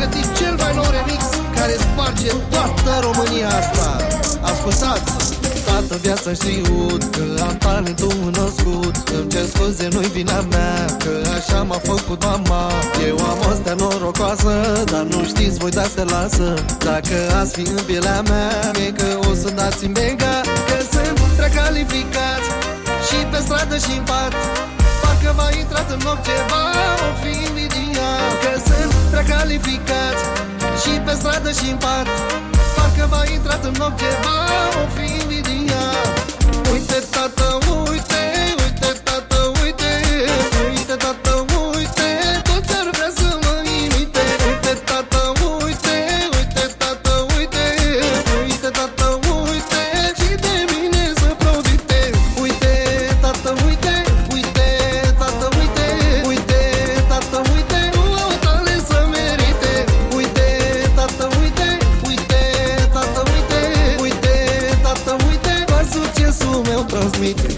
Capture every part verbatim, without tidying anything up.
pregătit cel mai nou remix care sparge toată România asta. Ascultați! Toată viața știut că am talentul născut. Îmi cer scuze, nu-i vina mea, că așa m-a făcut mama. Eu am o stea norocoasă, dar nu știți voi, dar se lasă. Dacă ați fi în pielea mea, mie că o să dați-mi bega. Că sunt prea calificat și pe stradă și în pat. Parcă v-a intrat în loc ceva, o fi invidia. Că sunt prea calificat și pe stradă și în pat. Parcă v-a intrat în loc ceva, o fi invidia. Uite, tată, uite, uite, tată, uite. Uite, tată, uite, toți ar vrea să mă imite. Uite, tată, uite, uite, tată, uite. Uite, tată, uite, și de mine să profite. Uite, tată, uite, uite, tată, uite. Uite, tată, uite, nu au talent să merite. Uite, tată, uite, uite, tată, uite. Uite, tată, uite, doar succesul meu transmite.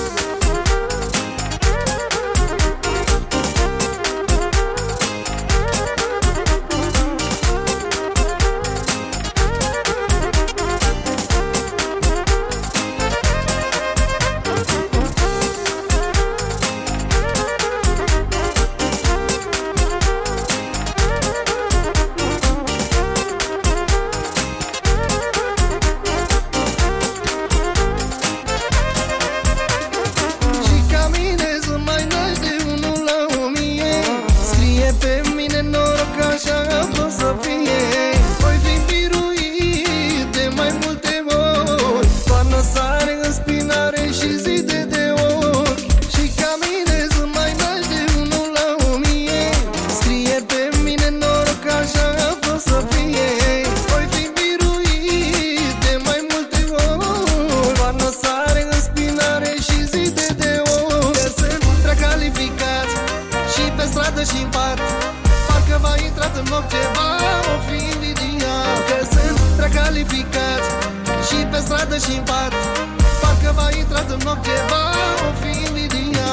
Și în pat, parcă v-a intrat în loc ceva, o fi invidia. Că sunt prea calificat și pe stradă și în pat. Parcă v-a intrat în loc ceva, o fi invidia.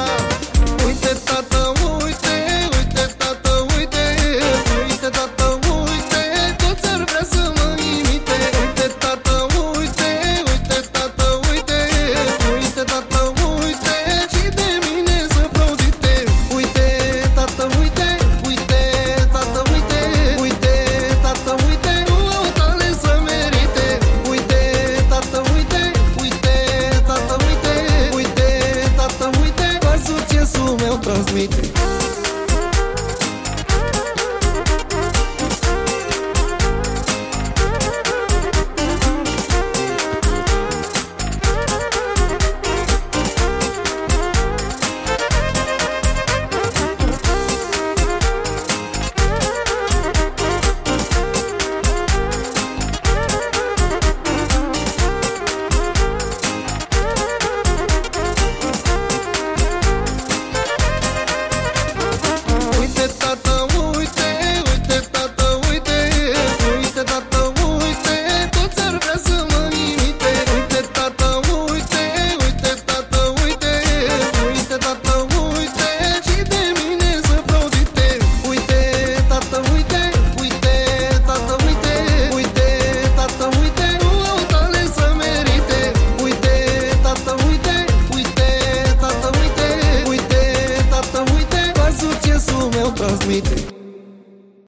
Uite, tată, uite, uite, tată, uite. Uite, tată, uite, toți ar vrea să mă imite. Uite, tată, uite, uite, tată, uite. Uite, tată, uite, și de mine să profite. Uite, tată, uite, uite, tată, uite. Uite, tată, uite, nu au talent să merite. Uite, tată, uite, uite, tată, uite. Uite, tată, uite, doar succesul meu transmite. Transmite.